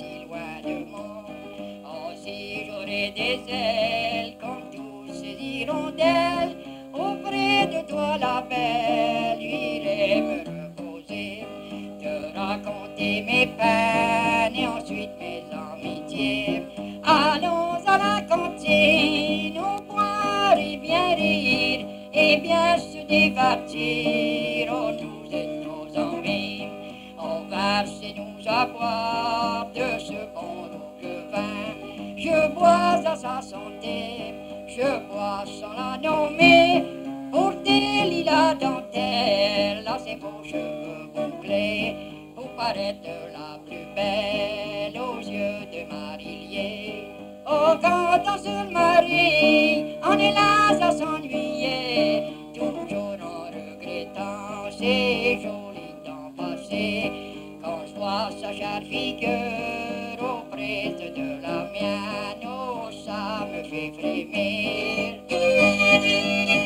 si loin de moi. Oh, si j'aurais des ailes comme tous ces hirondelles, auprès de toi la belle, j'irais me reposer, te raconter mes peines et ensuite mes amitiés. Allons à la cantine, au boire et bien rire, et bien se divertir, oh nous et nos amis. On va chez nous à boire de ce bon rouge vin. Je bois à sa santé, je bois sans la nommer, pour des lilas dentelles à ses beaux cheveux bouclés, pour paraître la plus belle aux yeux de Marillier. Oh, quand on se marie, on est là à s'ennuyer, toujours en regrettant ces jolis temps passés. Quand je vois sa chère figure auprès de la mienne, oh, ça me fait frémir.